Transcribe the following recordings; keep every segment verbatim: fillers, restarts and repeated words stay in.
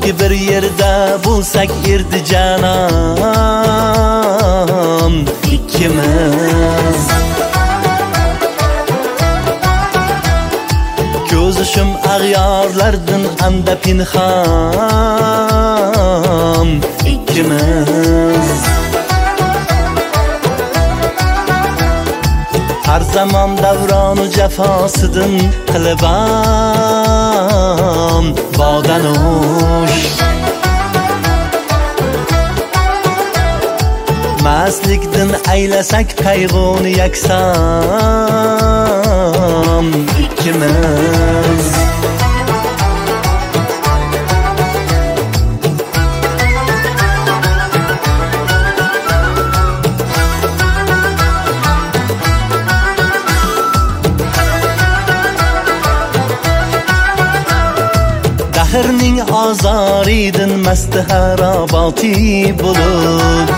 Koshki bir yerda bo'lsak erdi janam ikkimiz. Ko'zishim ag'yorlardan anda pinhon ikkimiz. Har zaman davronu jafosidan qilibam bodanush. Maslikdan aylasak qayg'uni yaksam ikkimiz. Dahrning azoridan masti haroboti bo'lib,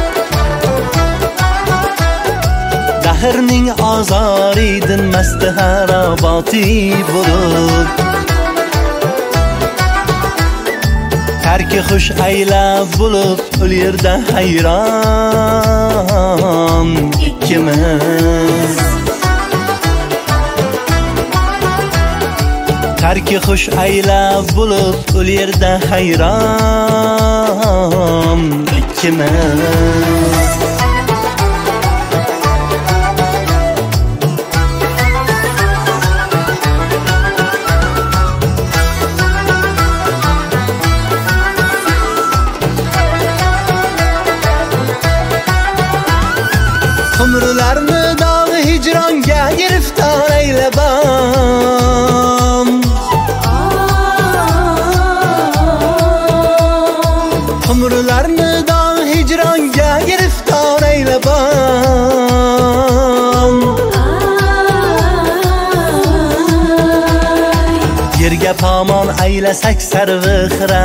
Dahrning azoridan masti haroboti bo'lib, tarki xush aylab bo'lib ul yerda hayron ikkimiz. Tarki xush aylab bo'lib ul yerda hayron ikkimiz. Umrlarni dog'i hijronga giriftor aylabam. Umrlarni dog'i hijronga giriftor aylabam. Yerga pomon aylasak sarvi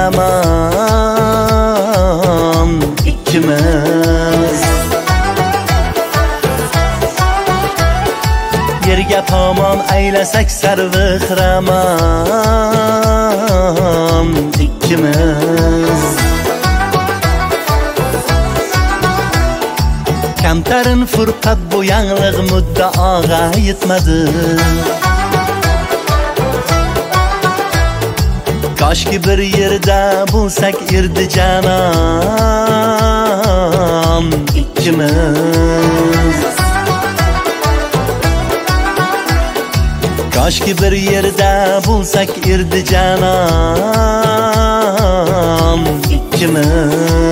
xiraman ikkimiz. Yerga pomon aylasak sarvi xiraman ikkimiz. Kamtarin furqat bu yanglig' muddaoga yetmadi. Koshki bir yerda bo'lsak erdi janam ikkimiz. Koshki bir yerda bo'lsak erdi janam ikkimiz.